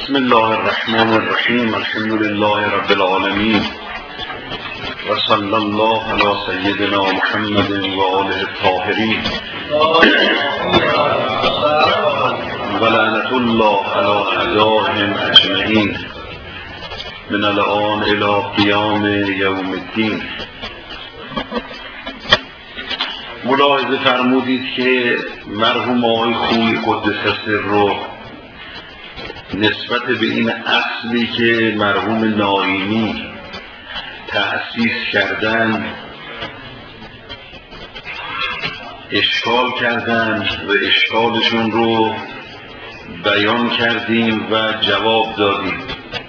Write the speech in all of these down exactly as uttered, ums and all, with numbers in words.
بسم الله الرحمن الرحیم. الحمد لله رب العالمین و صلی الله علی سیدنا محمد و آله الطاهرین و لعنة الله علی اعدائهم اجمعین من الآن الی قیام یوم الدین. ملاحظه فرمودید که مرحوم آقای خویی قدس سره نسبت به این اصلی که مرحوم ناینی تأسیس کردن اشکال کردن و اشکالشون رو بیان کردیم و جواب دادیم.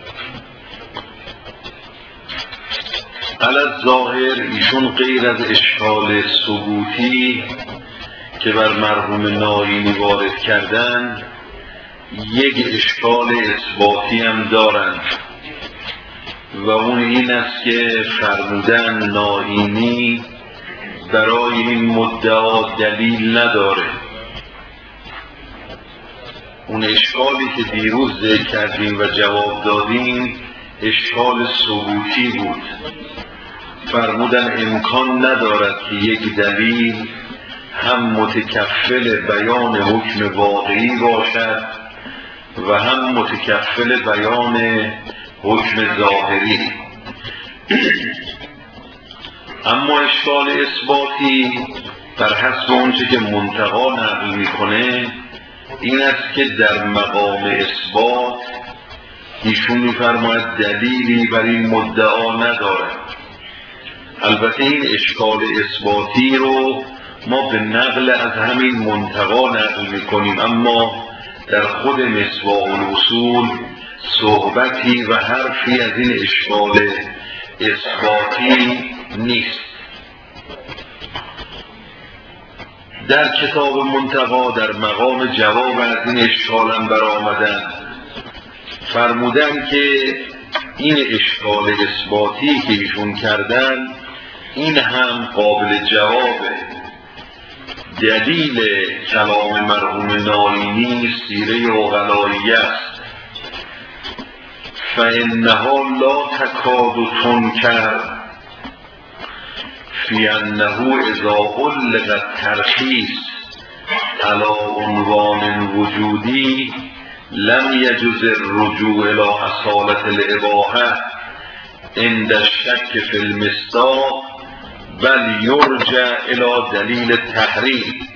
علی ظاهر ایشون غیر از اشکال ثبوتی که بر مرحوم ناینی وارد کردن یک اشکال اثباتی هم دارند و اون این است که فرمودن ناینی برای این مدعا دلیل نداره. اون اشکالی که دیروز ذکر کردیم و جواب دادیم اشکال ثبوتی بود. فرمودن امکان ندارد که یک دلیل هم متکفل بیان حکم واقعی باشد و هم متکفل بیان حکم ظاهری. اما اشکال اثباتی بر حسب اونچه که منتقا نقل میکنه این است که در مقام اثبات ایشون میفرماید دلیلی بر این مدعا ندارد. البته این اشکال اثباتی رو ما به نقل از همین منتقا نقل میکنیم، اما در خود مصباح الاصول صحبتی و حرفی از این اشکال اثباتی نیست. در کتاب منتقا در مقام جواب از این اشکال هم برآمدن، فرمودن که این اشکال اثباتی که ایشون کردن این هم قابل جوابه. دلیل کلام مرحوم ناینی سیره عقلایی است. فانها لا تکاد تنکر فی انه اذا علق الترخیص علی عنوان وجودی لم یجوز الرجوع الی اصالة الاباحة عند الشک فی المصداق بل یرجع الی دلیل تحریم.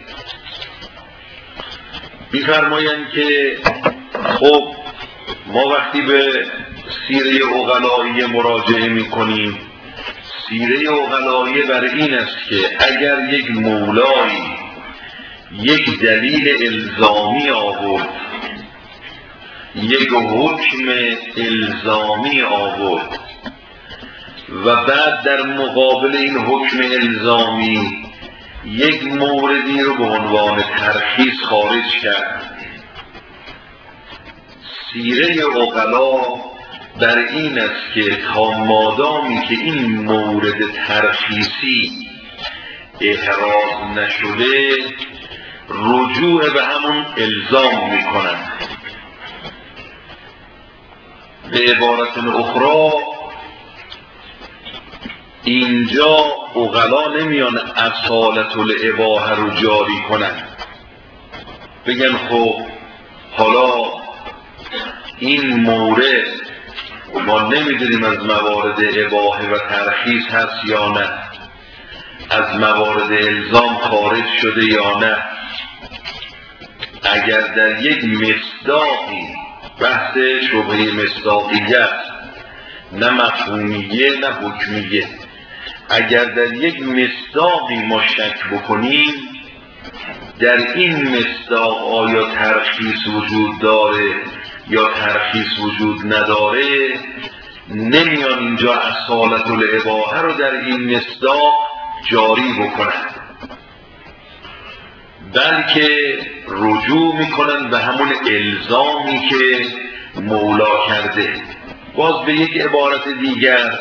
می‌فرمایند که خب ما وقتی به سیره عقلایی مراجعه می‌کنیم، سیره عقلایی بر این است که اگر یک مولایی یک دلیل الزامی آورد، یک حکم الزامی آورد و بعد در مقابل این حکم الزامی یک موردی رو به عنوان ترخیص خارج کرد، سیره عقلا بر این است که تا مادامی که این مورد ترخیصی احراز نشده رجوع به همون الزام میکنند. به عبارت اخرى اینجا عقلا نمیان اصالة الاباحة رو جاری کنن، بگن خب حالا این مورد ما نمیدونیم از موارد اباحه و ترخیص هست یا نه، از موارد الزام خارج شده یا نه. اگر در یک مصداقی بحث شبهه مصداقیت نه مفهومیه نه حکمیه، اگر در یک مصداقی ما شک بکنیم در این مصداق آیا ترخیص وجود داره یا ترخیص وجود نداره، نمیان اینجا اصالة الاباحة رو در این مصداق جاری بکنن، بلکه رجوع میکنن به همون الزامی که مولا کرده. باز به یک عبارت دیگر،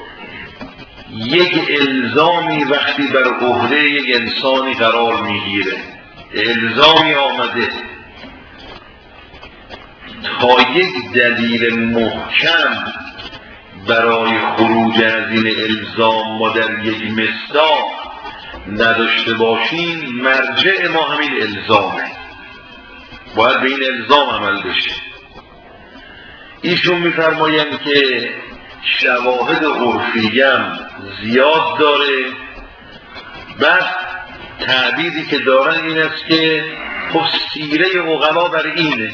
یک الزامی وقتی بر عهده یک انسانی قرار میگیره، الزامی آمده تا یک دلیل محکم برای خروج از این الزام ما در یک مصداق نداشته باشیم، مرجع ما همین الزامه، باید به این الزام عمل بشه. ایشون میفرمایند که شواهد عرفی هم زیاد داره. بعد تعبیری که دارن این است که خب سیره عقلا بر اینه،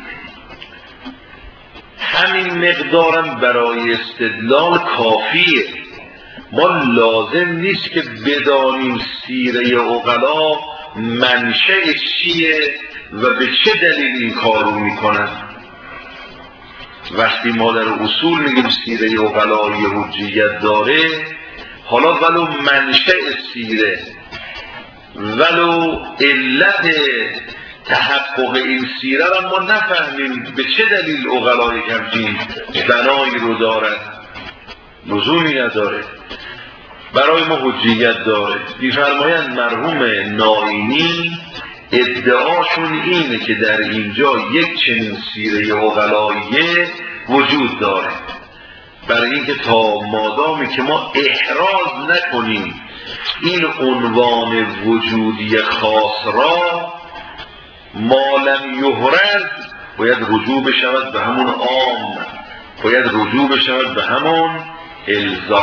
همین مقدارم برای استدلال کافیه، ما لازم نیست که بدانیم سیره عقلا منشأ چیه و به چه دلیل این کار رو میکنن. وقتی ما در اصول میگیم سیره عقلا یه حجیت داره، حالا ولو منشأ سیره ولو علت تحقق این سیره را ما نفهمیم به چه دلیل عقلا یک همچین بنایی رو دارد، لزومی نداره، برای ما حجیت داره. می‌فرمایند مرحوم نائینی ادعاشون اینه که در اینجا یک چنین سیره عقلاییه وجود داره، برای اینکه تا مادامی که ما احراز نکنیم این عنوان وجودی خاص را، ما لم یحرز، باید رجوع بشود به همون عام، باید رجوع بشود به همون الزام.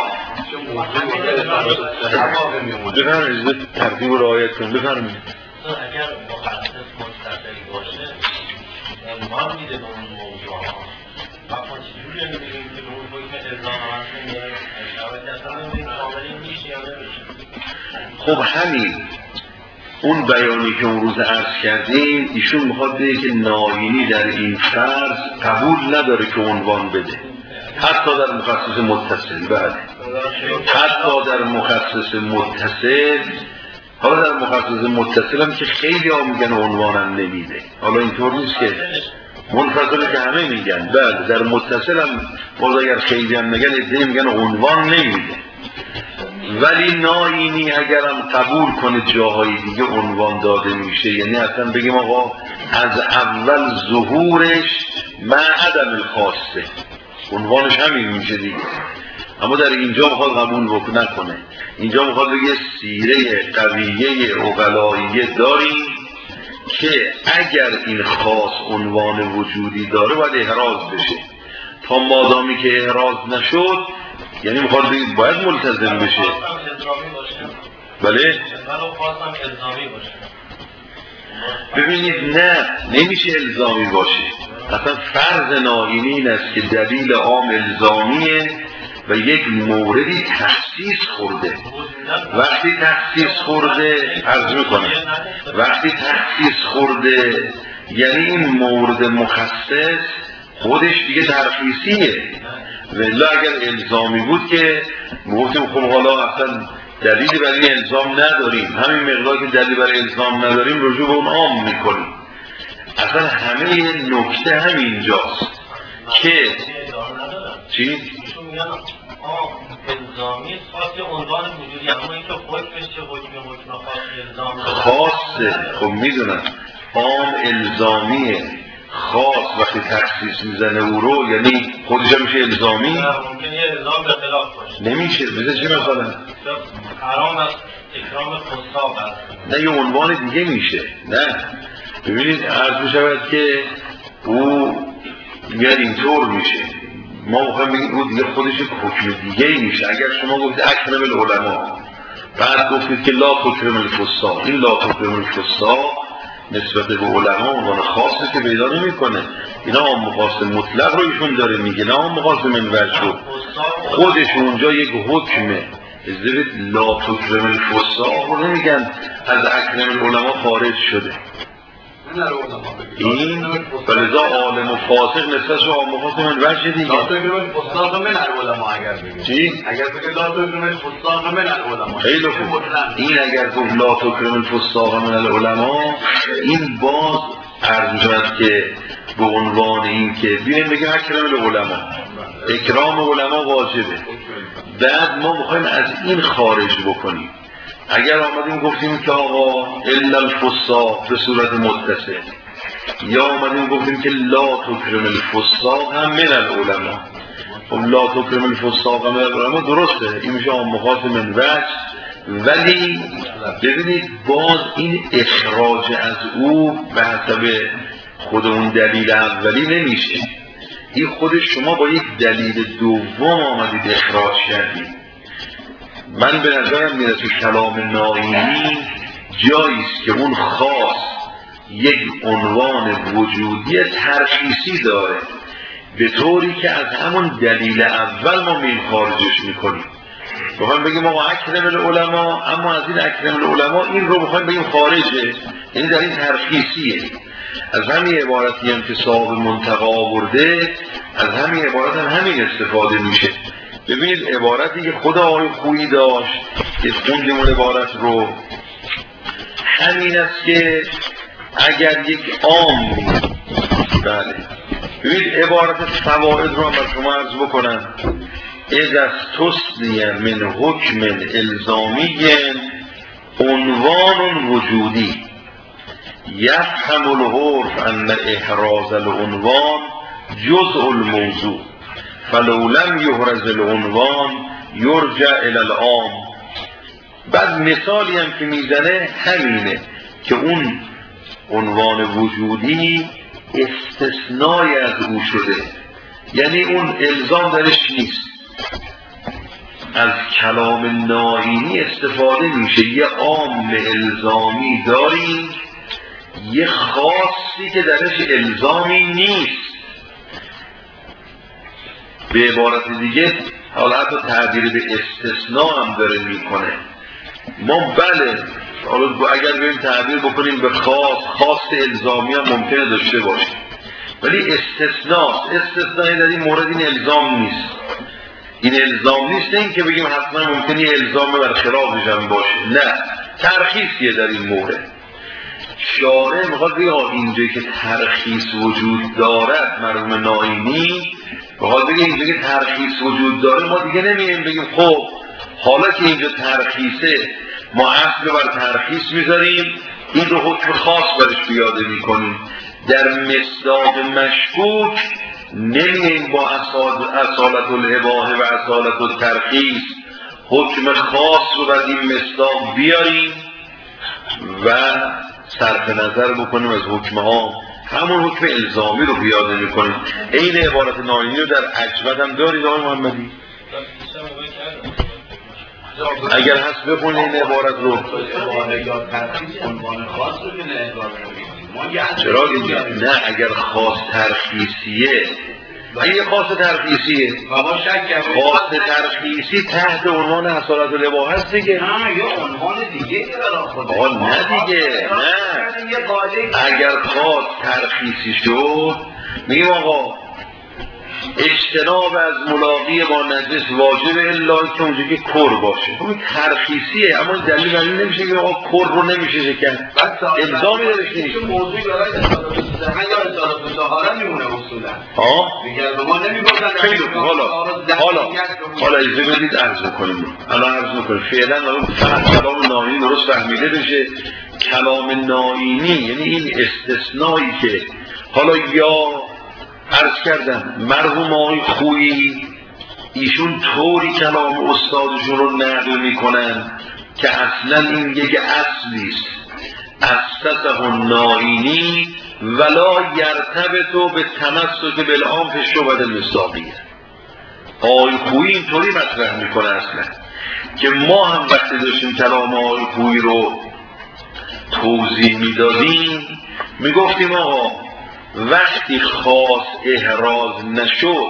بفرمایید ترتیب رو رعایت کنید. بفرمایید. اگر مخصص مستقلی باشه عنوان میده به اون موضوع ها، ما چجوری نمیدونیم که به اون حکم الزام عمل کنیم؟ شواهد اصلا نمیدونیم کاملی میشه یا نمیشه. خب همین اون بیانی که اون روز عرض کردیم، ایشون میخواد بگه که نائینی در این فرض قبول نداره که عنوان بده، حتی در مخصص متصل. بله، حتی در مخصص متصل. حالا در مخصص متصل هم که خیلی ها میگن عنوانم نمیده، حالا اینطور نیست که منفصل که همه میگن. بله، در متصل هم باز اگر خیلی هم میگن ادعی میگن عنوان نمیده، ولی نائینی اگرم قبول کنه جاهای دیگه عنوان داده میشه، یعنی اصلا بگیم آقا از اول ظهورش مع عدم الخاصه، عنوانش همین میشه دیگه. اما در اینجا میخواد قبول نکنه، اینجا میخواد بگه سیره قویه عقلاییه داریم که اگر این خاص عنوان وجودی داره باید احراز بشه، تا مادامی که احراز نشد یعنی میخواد بگید باید ملتزم بشه. بله؟ ببینید نه، نمیشه الزامی باشه. اصلا فرض نائینی این است که دلیل عام الزامیه و یک موردی تخصیص خورده. وقتی تخصیص خورده عرض میکنم وقتی تخصیص خورده یعنی این مورد مخصص خودش دیگه ترخیصیه. ولی اگر الزامی بود که گفتیم خب حالا اصلا دلیلی برای الزام نداریم، همین مقدار که دلیلی برای الزام نداریم رجوع به اون عام میکنیم. اصلا همه نکته همینجاست که چی؟ الزامی خاص عنوان وجودی، اما این که حکمش چه حکم حکم خاص الزام خاصه. خب میدونم عام الزامیه، خاص وقتی تخصیص میزنه او رو یعنی خودش میشه الزامی؟ نه، ممکنه یه الزام به خلاف باشه. نمیشه. بذار چی مثلا؟ حرام است اکرام خساب است. نه، یه عنوان دیگه میشه. نه ببینید عرض میشود که او میاد اینطور میشه، ما میخوایم بگیم او دیگه خودش حکم دیگه میشه. اگر شما گفتید اکرم العلماء، بعد گفتید که لا تکرم الفساق، این لا تکرم الفساق نسبت به علما عنوان خاصی که پیدا نمیکنه. اینا عام خاص مطلق رو ایشون داره میگه، نه عام خاص من وجه. خودش اونجا یک حکمه، ازدوید لا تکرم الفساق رو نمیگن از اکرم العلماء خارج شده. این ولذا عالم و فاسق نسبت به عام خاص من وجه دیگه. لا تکرم الفساق من العلماء اگر بگیم چی؟ اگر بگیم لا تکرم الفساق من العلماء، خیلی خوب. این اگر گفت لا تکرم الفساق من العلماء، این باز عرض شد که به عنوان این که بیایم بگیم اکرم العلماء، اکرام علما واجبه. بعد ما میخوایم از این خارج بکنیم. اگر آمدیم گفتیم که آقا الا الفساق به صورت متصل، یا آمدیم گفتیم که لا تکرم الفساق هم من العلماء. خب لا تکرم الفساق من العلماء درسته، این میشه آمخاط من وجه، ولی ببینید باز این اخراج از او به حسب خود اون دلیل اولی نمیشه، این خود شما با یک دلیل دوم آمدید اخراج کردید. من به نظرم میاد تو کلام نائینی جاییست که اون خاص یک عنوان وجودی ترخیصی داره، به طوری که از همون دلیل اول ما میم خارجش میکنیم. بخوایم بگیم ما اکرم العلماء، اما از این اکرم العلماء این رو بخوایم بگیم خارجه، این در این ترخیصیه. از همین عبارتی هم که صاحب منتقا آورده، از همین عبارت هم همین استفاده میشه. ببینید عبارتی که خدا آقای خویی داشت که خوندیم اون عبارت رو، همین است که اگر یک عام، بله ببینید عبارت فواید رو هم بر شما عرض بکنم. اذ استثنی من حکم الزامی عنوان وجودی یفهم العرف ان احراز العنوان جزء الموضوع فلو لم یحرز العنوان یرجع الی العام. بعد مثالی هم که میزنه همینه که اون عنوان وجودی استثنای از او شده، یعنی اون الزام درش نیست. از کلام نائینی استفاده میشه، یه عام الزامی داریم، یه خاصی که درش الزامی نیست. به عبارت دیگه حالا حتی تعبیر به استثناء هم داره میکنه. ما بله حالا اگر بریم تعبیر بکنیم به خاص، خاص الزامی هم ممکنه داشته باشه، ولی استثناء استثنایی در این مورد این الزام نیست. این الزام نیست این که بگیم حتما ممکنه الزام بر خلافش هم باشه، نه، ترخیصیه در این مورد. شارع میخواد بگه اینجایی که ترخیص وجود دارد، مرحوم نائینی میخواد بگه اینجایی که ترخیص وجود داره، ما دیگه نمیگیم بگیم خب حالا که اینجا ترخیصه ما اصل بر ترخیص میذاریم، این رو حکم خاص برش پیاده میکنیم. در مصداق مشکوک نمیگیم با اصالت الاباحه و اصالت الترخیص حکم خاص رو بر این مصداق بیاریم و صرف نظر بکنیم از حکم ها، همون حکم الزامی رو پیاده میکنیم. این عبارت نائینی رو در اجود هم دارید آقای محمدی؟ اگر هست بخونید این عبارت رو. چرا دیگه؟ نه، اگر خاص ترخیصیه، این خاص ترخیصیه، خاص ترخیصی تحت عنوان اصالت الاباحه هست دیگه. نه یه عنوان دیگه آقا نه دیگه، نه، اگر خاص ترخیصی شد میگیم آقا اجتناب از ملاقی با نجس واجب الا که اونجا که کر باشه. اون ترخیصیه، اما دلیل دلیل نمیشه که آقا کر رو نمیشه شکن، الزامی درش نیست. موضوعی داره همه یا اصالت الطهاره میمونه اصولا. ها دیگه ما نمیگفتن خیلی خوب. حالا حالا حالا اجازه بدید عرض کنیم. الان عرض میکنیم فعلا الان فقط کلام نائینی درست فهمیده بشه. کلام نائینی یعنی این استثنایی که حالا یا عرض کردم مرحوم آقای خویی ایشون طوری کلام استادشون رو نقل میکنن که اصلا این یک اصلیست، اسسه النائینی ولا یرتبط به تمسک بالعام فی الشبهة المصداقیه. آقای خویی اینطوری مطرح میکنه اصلا که ما هم وقتی داشتیم کلام آقای خویی رو توضیح میدادیم میگفتیم آقا وقتی خاص احراز نشد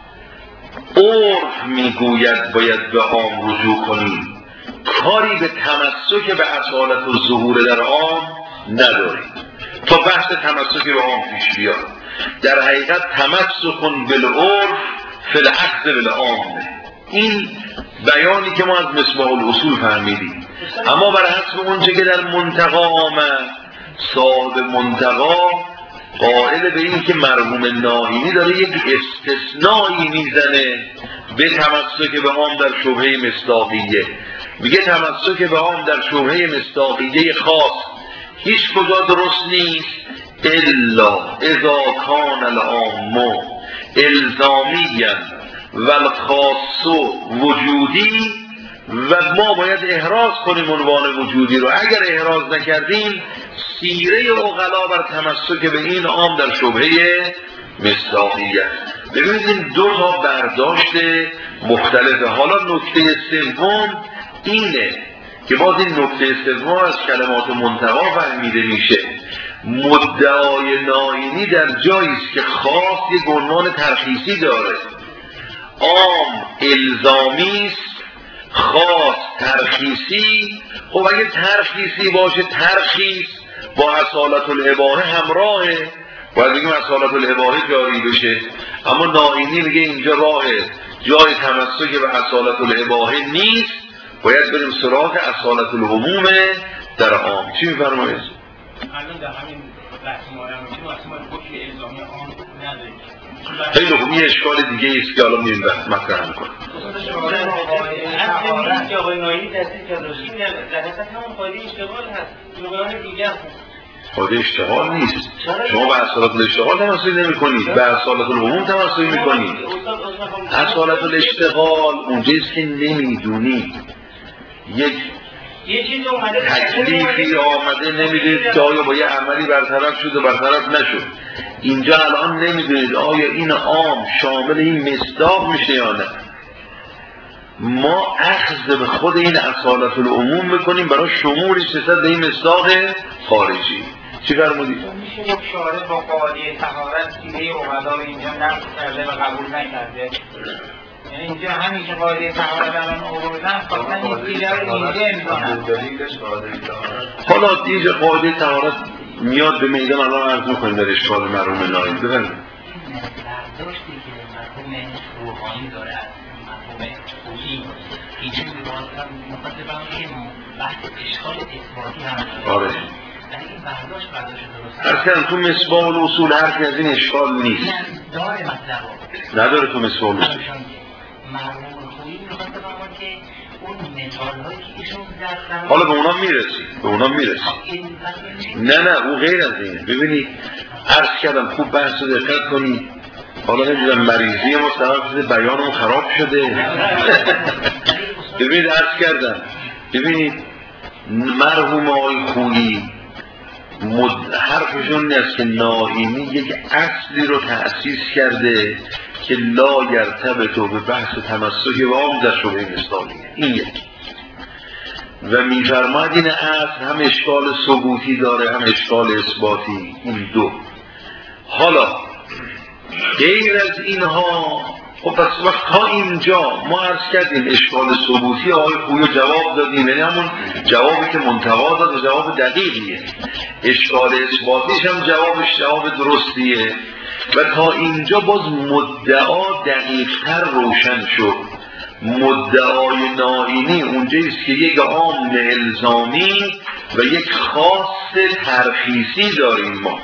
عرف میگوید باید به عام رجوع کنیم، کاری به تمسک به اصالت و ظهور در عام نداریم تا بحث تمسک به عام پیش بیاد. در حقیقت تمسک بالعرف فی الاخذ بالعام، این بیانی که ما از مصباح الاصول فهمیدیم. اما بر حسب اونچه که در منتقا آمد، صاحب منتقا قائل به این که مرحوم نائینی داره یک استثنایی میزنه به تمسک به عام در شبهه مصداقیه. میگه تمسک به عام در شبهه مصداقیه خاص هیچ کجا درست نیست الا اذا کان العام الزامیا و الخاص وجودی، و ما باید احراز کنیم عنوان وجودی رو. اگر احراز نکردیم سیره عقلا بر تمسک به این عام در شبهه مصداقیت. ببینید این دو تا برداشت مختلفه. حالا نکته سوم اینه که باز این نکته سوم از کلمات منتقا فهمیده میشه. مدعای ناینی در جایی است که خاص یک عنوان ترخیصی داره، عام الزامی است، خاص ترخیصی. خب اگه ترخیصی باشه، ترخیص با اصالت الاباحه همراهه، باید بگیم اصالت الاباحه جاری بشه. اما ناینی میگه اینجا راه جای تمسک به اصالت الاباحه نیست، باید بریم سراغ اصالت العموم در عام. چی میفرمایید؟ الان در همین بحث ما هم میگیم اصلا حکم الزامی عام نداریم. خیلی خوب، این اشکال دیگه است که الان میریم بحث مطرح میکنیم. اصلا که آقای ناینی تصدیق کرده باشه این در حقیقت همون قاعده اشتغال هست، جبران دیگه هست. قاعده اشتغال نیست. شما به اصالت الاشتغال تمسک نمی‌کنید، به اصالت العموم تمسک می‌کنید. اصالت الاشتغال اونجاست که نمیدونی یک تکلیفی آمده، نمیدونید که آیا با یه عملی برطرف شد و برطرف نشد. اینجا الان نمیدونید آیا این عام شامل این مصداق میشه یا نه. ما اخذ به خود این اصالت العموم میکنیم برای شمولش نسبت به این مصداق خارجی. چی فرمودید؟ میشه یک شارع با قاعده طهارت سیره عقلا رو اینجا نقض کرده و قبول نکرده؟ یعنی اینجا همین که قاعده طهارت الان آوردن خواستن این سیره رو اینجا میکنن. حالا اینجا قاعده طهارت میاد به میدان، الان عرض میکنیم در اشکال مرحوم ناینی. بفرمایید. برداشتی که مرحوم روحانی داره از مرحوم خویی ایشون به واسطه میخواد بگم که بحث اشکال اثباتی هم داره. آره. یعنی این برداشت برداشت درست. هر کردم تو مصباح الاصول حرفی از این اشکال نیست. نه داره مطلب نداره تو مصباح الاصول. مرحوم خویی میخواد بگم که اون مثال هایی که ایشون زدن حالا به اونا میرسی، به اونا میرسی. نه نه او غیر از اینه. ببینید عرض کردم خوب بحث رو دقت کنید. حالا نمیدونم مریضی ما سبب شده بیانم خراب شده. ببینید عرض کردم، ببینید مرحوم آقای خویی مد... حرفشون این است که ناینی یک اصلی رو تأسیس کرده که لا یرتبط به بحث تمسک و عام در شبهه مصداقیه. این یک. و میفرماید این اصل هم اشکال ثبوتی داره هم اشکال اثباتی. این دو. حالا غیر از اینها خب پس وقت تا اینجا ما عرض کردیم اشکال ثبوتی آقای خویی جواب دادیم، یعنی همون جوابی که منتقا داد و جواب دقیقیه. اشکال اثباتیش هم جوابش جواب درستیه. و تا اینجا باز مدعا دقیق‌تر روشن شد. مدعای ناینی اونجاییست که یک عام الزامی و یک خاص ترخیصی داریم ما.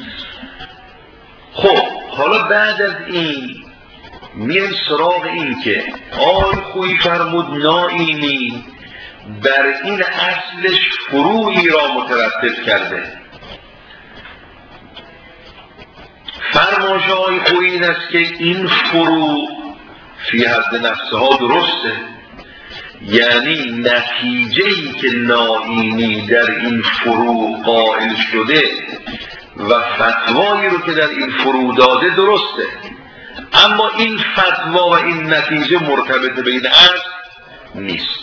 خب حالا بعد از این میریم سراغ این که آقای خویی فرمود ناینی بر این اصلش فروعی را مترتب کرده. فرمایش آقای خویی این است که این فروع فی حد نفسها درسته، یعنی نتیجه‌ای که ناینی در این فروع قائل شده و فتوایی رو که در این فروع داده درسته، اما این فتوا و این نتیجه مرتبط به این اصل نیست.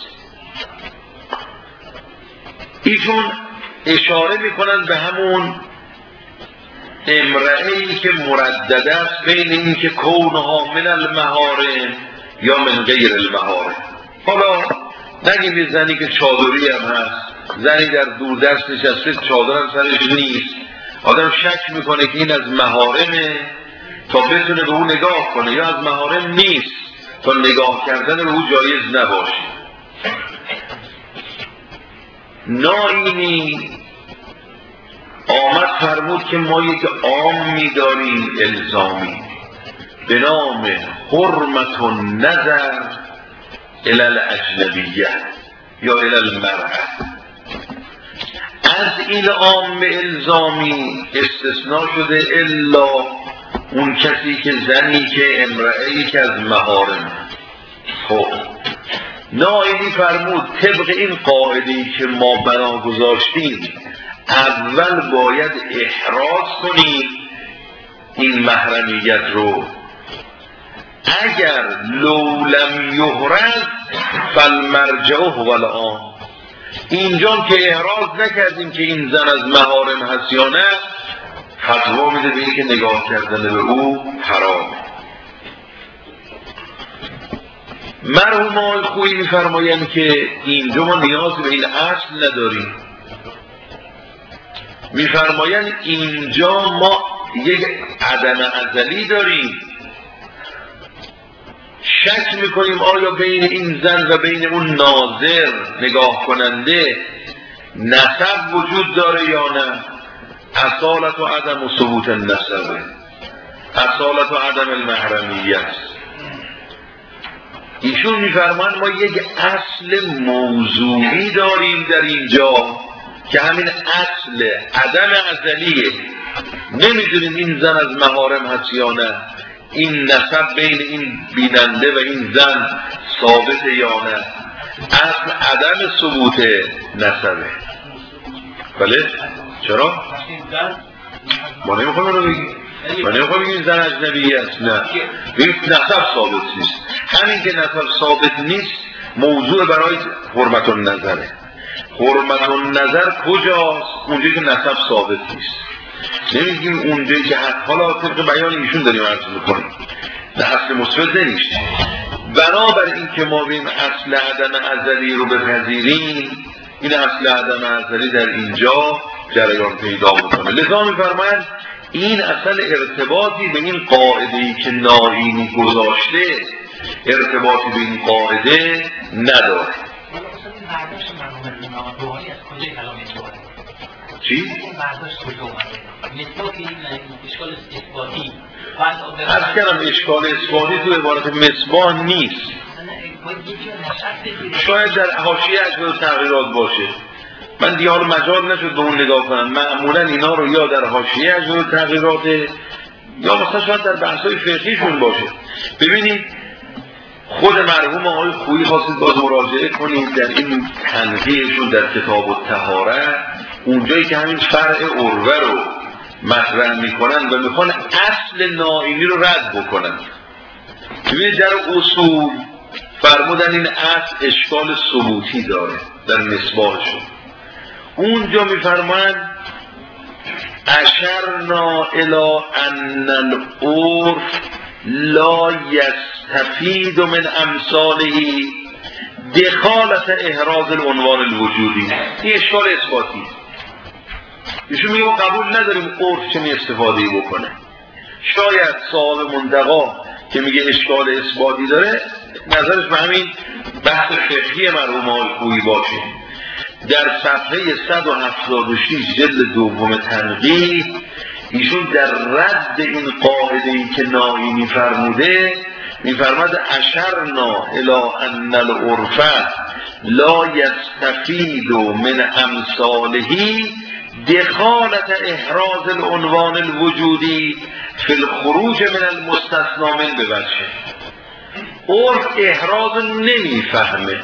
ایشون اشاره میکنند به همون امرئه‌ای که مردد است بین این که کونها من المحارم یا من غیر المحارم. حالا نگیم یه زنی که چادری هم هست، زنی در دوردست نشسته چادر هم سرش نیست، آدم شک میکنه که این از محارمه تا بتونه به او نگاه کنه، یا از محارم نیست تا نگاه کردن به او جایز نباشه. ناینی آمد فرمود که ما یک عام می‌داریم الزامی به نام حرمت النظر الی الاجنبیه یا الی المرأة. از این عام الزامی استثناء شده الا اون کسی که زنی که امرئه‌ای که از محارم. خب نائینی فرمود طبق این قاعده‌ای که ما بنا گذاشتیم اول باید احراز کنیم این محرمیت رو. اگر لو لم یحرز فالمرجع هو الآن، اینجا که احراز نکردیم که این زن از محارم هست یا نه، فتوا میده به این که نگاه کردن به او حرامه. مرحوم آقای خویی میفرمایند که اینجا ما نیاز به این اصل نداریم. میفرمایند اینجا ما یک عدم ازلی داریم، شک میکنیم آیا بین این زن و بین اون ناظر نگاه کننده نسب وجود داره یا نه. اصالت و عدم و ثبوت النسبه، اصالت و عدم المحرمیت. ایشون میفرمان ما یک اصل موضوعی داریم در اینجا که همین اصل عدم ازلیه. نمیدونیم این زن از محارم هست یا نه، این نسب بین این بیننده و این زن ثابت یا نه. اصل عدم ثبوت نسبه. بله؟ چرا؟ ما نمیخوام رو بگیم، ما نمیخوام بگیم زن اجنبی است، نه بگیم نسب ثابت نیست. همین که نسب ثابت نیست موضوع برای حرمت النظره. حرمت النظر کجاست؟ اونجایی که نسب ثابت نیست. نمیگیم اونجایی که حد، حالا طبق بیان ایشون داریم عرض میکنیم نه اصل مثبت نمیشه. بنابر این که ما بیم اصل عدم ازلی رو بپذیریم، این اصل عدم ازلی در اینجا جریان پیدا میکنه. لذا میفرمایند این اصل ارتباطی به این قاعده‌ای که نائینی گذاشته ارتباطی به این قاعده نداره. چی؟ این برداشت کجا اومده؟ مثبات این اشکال اثباتی. از کردم اشکال اثباتی تو عبارت مصباح نیست. شاید در حاشیه اجزای تغییرات باشه. من دیگه حالا مجال نشد به اون نگاه کنم. معمولا اینا رو یا در حاشیه اجزای تغییرات یا مثلا شاید در بحث‌های فقهیشون باشه. ببینید خود مرحوم آقای خویی خواستید باز مراجعه کنید در این تنقیحشون در کتاب الطهارت، اونجایی که همین فرع عروه رو مطرح میکنن و میخوان اصل نائینی رو رد بکنن. ببینید در اصول فرمودن این اصل اشکال ثبوتی داره در مصباحشون. اونجا میفرمان اشرنا الی ان العرف لا یستفید من امثاله دخالت احراز العنوان الوجودی. این اشکال اثباتی. ایشون میگه ما قبول نداریم عرف چنین استفاده‌ای بکنه. شاید صاحب منتقا که میگه اشکال اثباتی داره نظرش به همین بحث فقهی مرحوم آقای خویی باشه. در صفحه صد و هفتاد و شش جلد دوم تنقیح ایشون در رد این قاعده‌ای که نائینی فرموده میفرماد اشرنا الی ان العرف لا یستفید من امثاله دخالت احراز العنوان الوجودی فی الخروج من المستثنا من بوجه. عرف احراز نمیفهمه،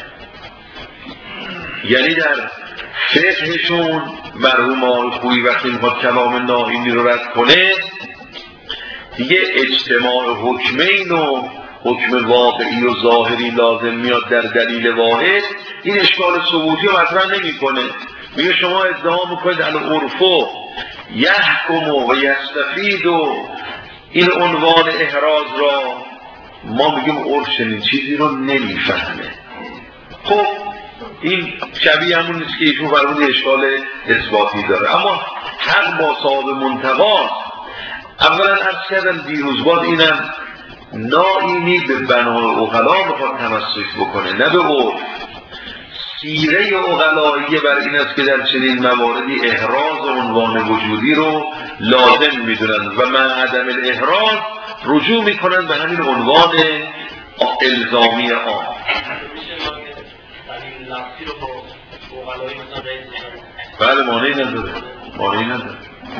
یعنی در فقهشون مرحوم آقای خویی وقتی میخواد کلام نائینی رو رد کنه دیگه اجتماع حکمین و حکم واقعی و ظاهری لازم میاد در دلیل واحد. این اشکال ثبوتی رو مطرح نمیکنه. میگه شما ادعا میکنید العرف یحکم و یستفید و این عنوان احراز را، ما میگیم عرف چنین چیزی رو نمیفهمه. خب این شبیه همون نیست که ایشون فرمود اشکال اثباتی داره. اما حق با صاحب منتقاست. اولا عرض کردم دیروز باز اینم نائینی به بنای عقلا میخواد تمسک بکنه نه به عرف. سیره عقلاییه بر این است که در چنین مواردی احراز عنوان وجودی رو لازم میدونن و من عدم الاحراز رجوع میکنن به همین عنوان الزامی آن. لفظی رو با عقلایی مثلا رئیس بله مانعی نداره، مانعی نداره.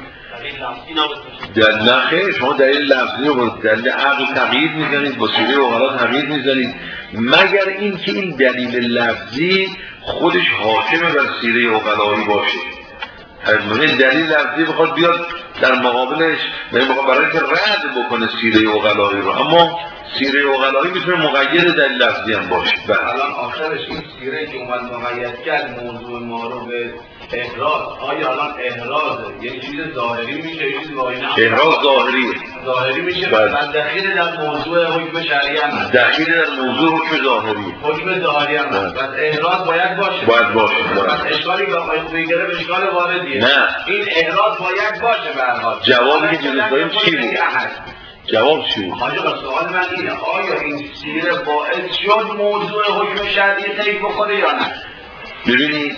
دلیل نه خیر، شما دلیل لفظی رو با دلیل عقل تغییر میزنید، با سیره اوغلا تغییر میزنید، مگر اینکه این دلیل لفظی خودش حاکم بر سیره اوغلایی باشه. این دلیل لفظی بخواد بیاد در مقابلش برای اینکه رد بکنه سیره اوغلایی رو، اما سیره اوغلایی میتونه مقید دلیل لفظی هم باشه. الان آخرش این سیره که اومد مقید کرد موضوع ما رو به احراز، آیا الان احرازه یه چیز ظاهری میشه یه چیز واقعی نه؟ احراز ظاهریه، ظاهری میشه و دخیل در موضوع حکم شرعی هم هست، دخیل در موضوع حکم ظاهری حکم ظاهری هم هست، پس احراز باید باشه، باید باشه، پس اشکالی که آقای خوبی گرفت اشکال واردیه. نه این احراز باید باشه به هر حال. جوابی که جلوس داریم چی بود؟ جواب چی بود؟ حاجی سوال من اینه آیا این سیره باعث شد موضوع حکم شرعی تغییر بخوره یا نه؟ ببینید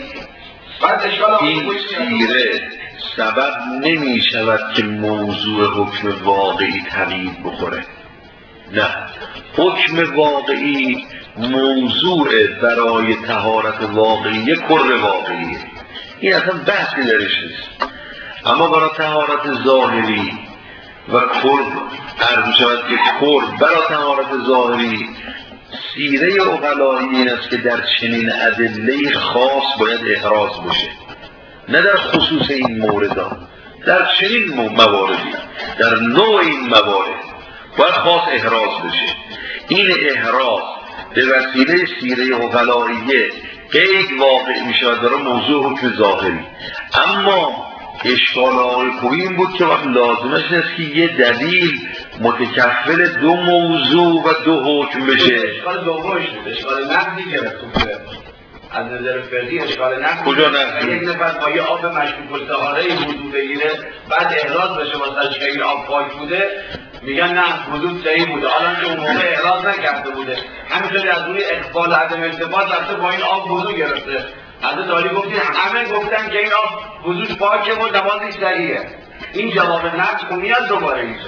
این سیره سبب نمی شود که موضوع حکم واقعی تغییر بخوره. نه، حکم واقعی موضوع برای طهارت واقعی کر واقعیه، این اصلا بحثی درش نیست. اما برای طهارت ظاهری و کر عرض شود که کر برای طهارت ظاهری سیره اوغلایی این است که در چنین ادله خاص باید احراز بشه، نه در خصوص این موردان، در چنین مواردی در نوع این موارد باید خاص احراز بشه. این احراز به وسیله سیره اوغلاییه قید واقع می شود در موضوع حکم ظاهری. اما اشکال آقای خوبی این بود که وقت لازمش است که یه دلیل متکفل دو موضوع و دو حکم بشه. اشکال دومش بود، اشکال نقدی گرفت از نظر فقهی، اشکال نقدی. کجا نقدی؟ یک نفر با یه آب مشکوک الطهاره وضو بگیره بعد احراز بشه واسه که این آب پاک بوده، میگن نه وضو صحیح بوده، حالا که اون موقع احراز نکرده بوده، همینطوری از روی اقبال عدم ارتباط رفته با این آب وضو گرفته. حضرت علی گفتین همه گفتن که این آب وضوش پاکه و نمازش صحیحه. این جواب نقد کو میاد دوباره میشه.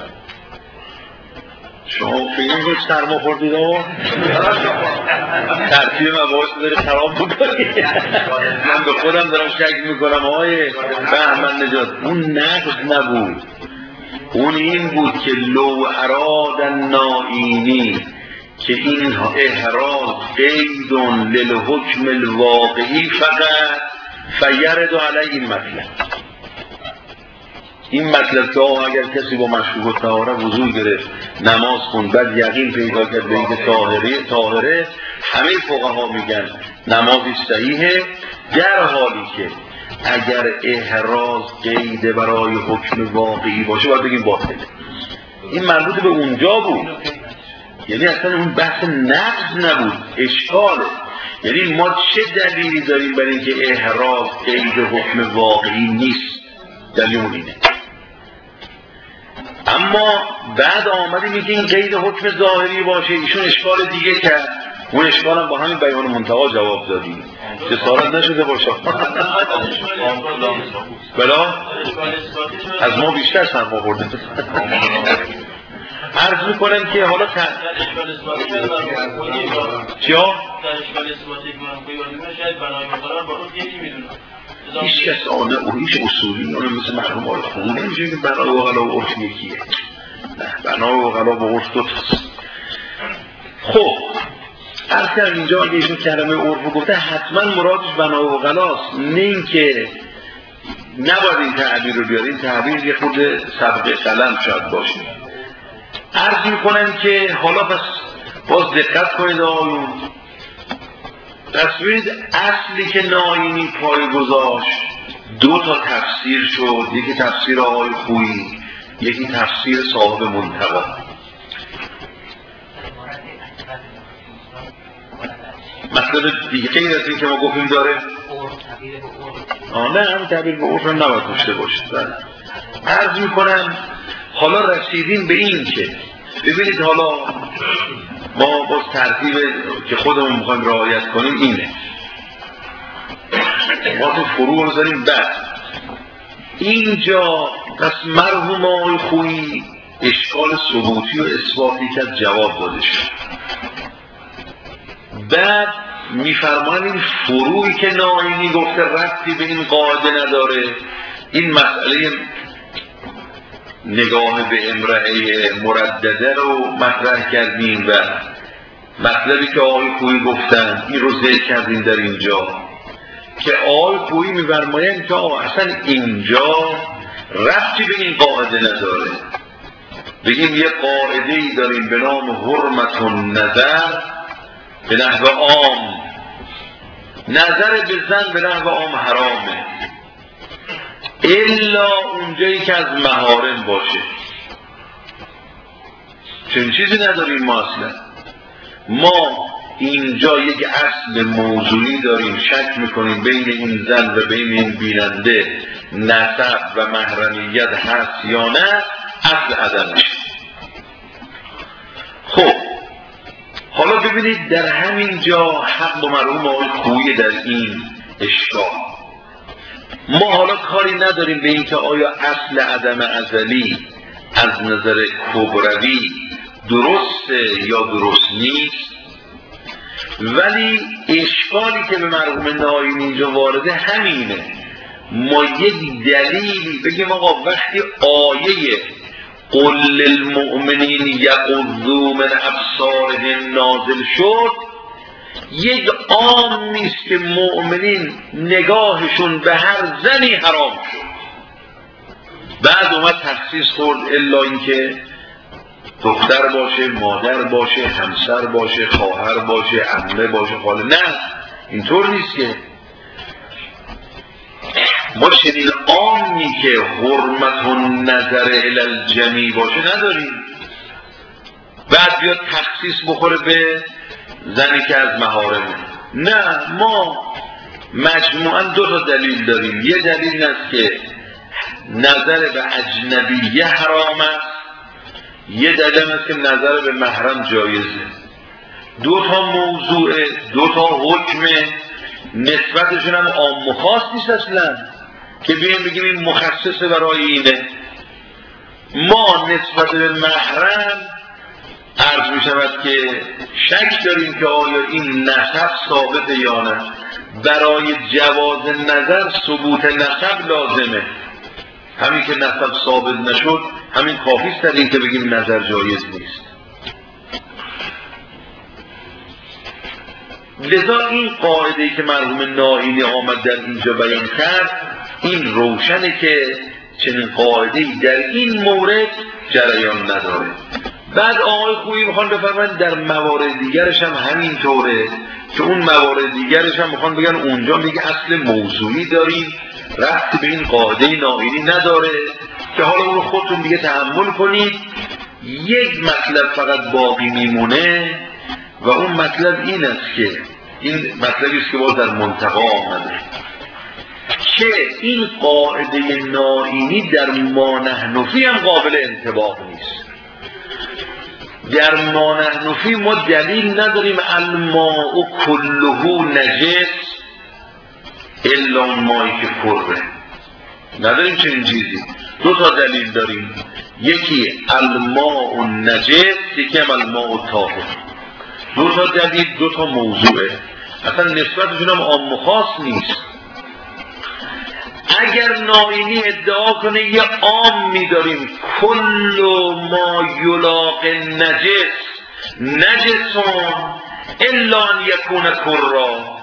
شما فکر می‌کنید سرما خوردید آقا؟ ترتیب مباحث داره خراب بکنید. من به خودم دارم شک میکنم آقای بهمن نجات اون نقد نبود، اون این بود که لو اراد النائینی که این احراز قید للحکم الواقعی فقط فیرد علی این مطلب. این مطلب که آقا اگر کسی با مشروب و طهاره وضو گرفت نماز خوند بعد یقین پیدا کرد به اینکه طاهره طاهره همه فقها میگن نمازش صحیحه، در حالی که اگر احراز قید برای حکم واقعی باشه باید بگیم باطله. این مربوط به اونجا بود، یعنی اصلا اون بحث نقض نبود، اشکاله. یعنی ما چه دلیلی داریم برای اینکه احراز قید حکم واقعی نیست؟ دلیل اون اینه. اما بعد آمده میگه این قید حکم ظاهری باشه، ایشون اشکال دیگه کرد، اون اشکال هم با همین بیان منتقا جواب دادیم، جسارت نشده باشه. بلا از ما بیشتر سرما برده. عرض میکنم که حالا تن چیا؟ هیچ کس آنه او هیچ اصولی آنه مثل مرحوم آل خونی نمیشه که بنای وغلا و عرف یکیه. نه، بنای وغلا و عرف دو تاست. خب عرض کرد اینجا اگه ایشون کلمه عرف گفته حتما مرادش بنای وغلاست، نه این که نباید این تعبیر رو بیاد. این تعبیر یه خود سبق قلم شاید باشه. عرض میکنم که حالا پس باز دقت کنید آقایون، تصویر اصلی که نائینی پای گذاشت دو تا تفسیر شد، یکی تفسیر آقای خویی، یکی تفسیر صاحب منتقا. مطلب دیگه غیر از این که ما گفتیم داره آه نه همین تعبیر به عرف نباید داشته باشه. عرض میکنم حالا رسیدیم به این که ببینید حالا ما باز ترتیب که خودمون میخوایم رعایت کنیم اینه، ما تو فروع بذاریم بعد اینجا پس مرحوم آقای خویی اشکال ثبوتی و اثباتی که جواب داده شد. بعد میفرمان این فروعی که نائینی گفته ربطی به این قاعده نداره. این مسئله نگاه به امرأه مردده رو مطرح کردیم و مطلبی که آقای خویی گفتن این رو ذکر کردیم در اینجا که آقای خویی می‌فرمایند که اصلا اینجا ربطی به این قاعده نداره. بگیم یه قاعده ای داریم به نام حرمت النظر به نحو عام، نظر به زن به نحو عام حرامه الا اونجایی که از محارم باشه. چنین چیزی نداریم ما اصلا. ما اینجا یک اصل موضوعی داریم، شک میکنیم بین این زن و بین این بیننده نسب و محرمیت هست یا نه، اصل عدمش. خب حالا ببینید در همین جا حق و مرحوم آقای خویی در این اشکال. ما حالا کاری نداریم به این که آیا اصل عدم ازلی از نظر کبروی درسته یا درست نیست، ولی اشکالی که به مرحوم نائینی اینجا وارده همینه. ما یک دلیلی بگیم آقا وقتی آیه قل للمؤمنین یغضوا من ابصارهم نازل شد، یک عام نیست که مؤمنین نگاهشون به هر زنی حرام شد. بعد اومد تخصیص خورد الا اینکه دختر باشه، مادر باشه، همسر باشه، خواهر باشه، عمه باشه، خاله. نه اینطور نیست که ما چنین عامی که حرمت النظر الی الجمیع باشه نداریم. بعد بیاد تخصیص بخوره به زنی که از محارمه. نه، ما مجموعاً دو تا دلیل داریم. یه دلیل است که نظر به اجنبیه حرام است، یه دلیل است که نظر به محرم جایزه. دو تا موضوع، دو تا حکم، نسبتشون هم عام و خاص نیست اصلا که بیایم بگیم این مخصصه برای اینه. ما نسبت به محرم عرض می شود که شک داریم که آیا این نسب ثابت یا نه. برای جواز نظر ثبوت نسب لازمه. همین که نسب ثابت نشد همین کافی است در این که بگیم نظر جایز نیست. لذا این قاعده‌ای که مرحوم نائینی آمد در اینجا بیان کرد، این روشنه که چنین قاعده‌ای در این مورد جریان نداره. بعد آقای خویی میخوان بفرمایند در موارد دیگرش هم همین طوره که اون موارد دیگرش هم میخوان بگن اونجا میگه اصل موضوعی داریم ربطی به این قاعده نائینی نداره که حالا اون رو خودتون دیگه تحمل کنید. یک مطلب فقط باقی میمونه و اون مطلب این است که این مطلبی است که باز در منتقا آمده که این قاعده نائینی در ما نحن فی هم قابل انطباق نیست. در ما نحن فی ما دلیل نداریم الماء کله نجس الا اون مایی که پره، نداریم چنین چیزی. دو تا دلیل داریم، یکی الماء نجس، یکی هم الماء طاهر. دو تا دلیل، دو تا موضوعه، اصلا نسبتشون هم عام و خاص نیست. اگر نائینی ادعا کنه یه عام می‌داریم کل ما یلاق نجس نجسون الا ان یکون کرا،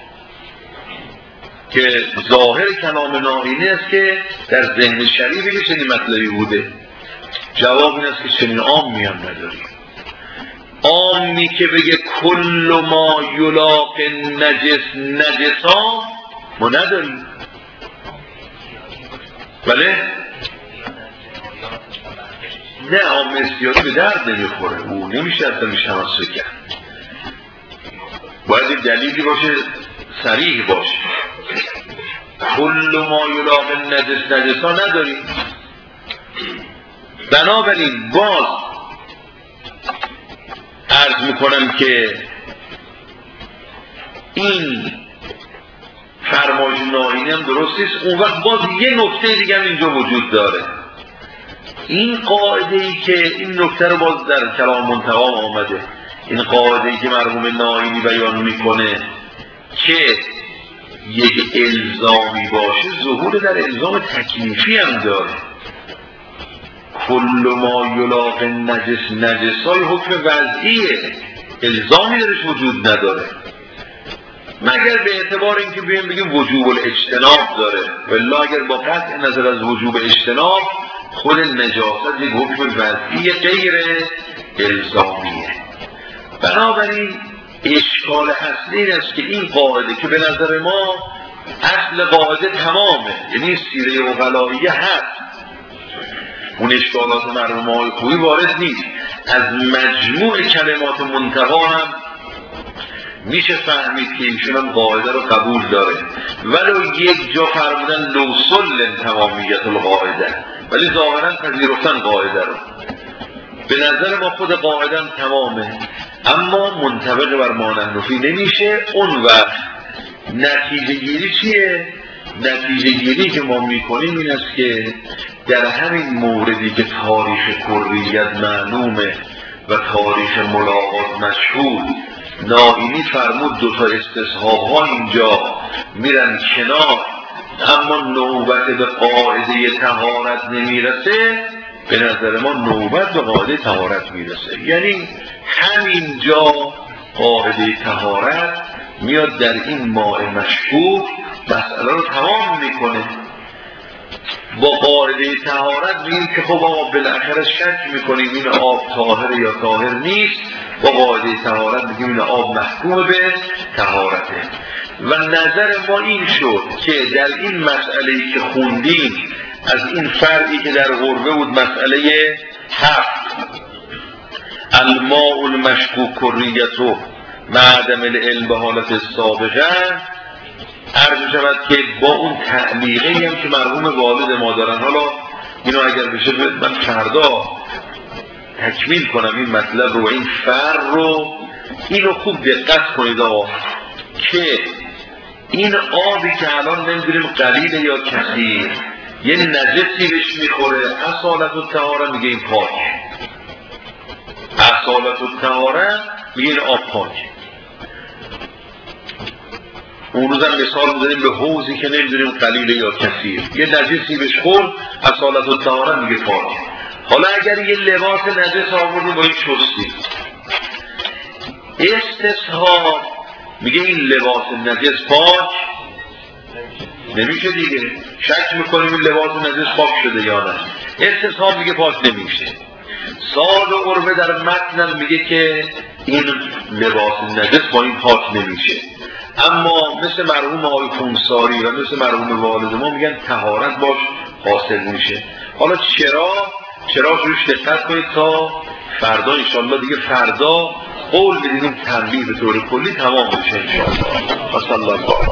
که ظاهر کلام نائینی است که در ذهن شریفی چنین مطلبی بوده. جواب این است که چنین عام میان نداریم. عامی که بگه کل ما یلاق نجس نجسان ما نداریم. بله؟ نه، عام استیاری به درد نمیخوره، او نمیشه اصلا شناسه کرد. باید دلیلی باشه صریح باشه. کل ما یلاق نجس نجسا نداریم. بنابراین باز عرض میکنم که این فرمایش نائینی هم درست نیست. اون وقت باز یه نکته دیگه هم اینجا وجود داره. این قاعده ای که این نکته رو باز در کلام منتقا آمده، این قاعده ای که مرحوم نائینی بیان میکنه که یک الزامی باشه ظهور در الزام تکلیفی هم داره. کل ما یلاق نجس، نجس های حکم وضعیه، الزامی درش وجود نداره، مگر به اعتبار اینکه بیم بگیم وجوب الاجتناب داره. والله اگر با قطع نظر از وجوب اجتناب، خود نجاست یک حکم وضعی غیر الزامیه. بنابراین اشکال اصلی این است که این قاعده که به نظر ما اصل قاعده تمامه، یعنی سیره عقلائیه هست، اون اشکالات مرحوم های خویی وارد نیست، از مجموع کلمات منتقا هم میشه فهمید که ایشون هم قاعده رو قبول داره، ولو یک جا فرمودن لو سلم تمامیت القاعده، ولی ظاهرا پذیرفتن قاعده رو. به نظر ما خود قاعده هم تمامه، اما منطبق بر ما نحنفی نمیشه. اون وقت نتیجه گیری چیه؟ نتیجه گیری که ما میکنیم این است که در همین موردی که تاریخ کریت معلومه و تاریخ ملاقات مشهود، نائینی فرمود دو تا استصحاب ها اینجا میرن کنار، اما نوبت به قاعده طهارت نمیرسه. به نظر ما نوبت به قاعده طهارت میرسه، یعنی همینجا قاعده طهارت میاد در این ماء مشکوک مسئله رو تمام میکنه. با قاعده طهارت میگیم که خب آقا بالاخره شک میکنیم این آب طاهر یا طاهر نیست، با قاعده طهارت میگیم این آب محکوم به طهارته. و نظر ما این شد که در این مسئله‌ای که خوندیم از این فرعی که در غربه بود، مسئله هفت الماء المشکوک کریته معدم العلم به حالت سابقه، عرض شود که با اون تعلیقی هم که مرحوم والد ما دارن، حالا اینو اگر بشه من فردا تکمیل کنم این مطلب رو و این فر رو، اینو خوب دقت کنید آقا که این آبی که الان نمیدونیم قلیل یا کثیر یه نجسی بهش میخوره، اصالت الطهاره میگه این پاک، اصالت الطهاره میگه این آب پاک. اون روز هم مثال می‌زنیم به حوضی که نمیدونیم قلیل یا کثیر، یه نجسی بهش خورد، اصالت الطهاره میگه پاک. حالا اگر یه لباس نجس آوردیم با این چستی، استصحاب میگه این لباس نجس پاک نمیشه دیگه، شک میکنیم این لباس نجس پاک شده یا نه، استصحاب میگه پاک نمیشه. سال و عربه در متن میگه که این لباس نجس با این پاک نمیشه، اما مثل مرحوم آقای خونساری و مثل مرحوم والد ما میگن طهارت باش حاصل میشه. حالا چرا؟ چرا روش دقت کنید تا فردا انشالله دیگه فردا قول بدیم تنبیه به طور کلی تمام بشه انشالله. و صلی الله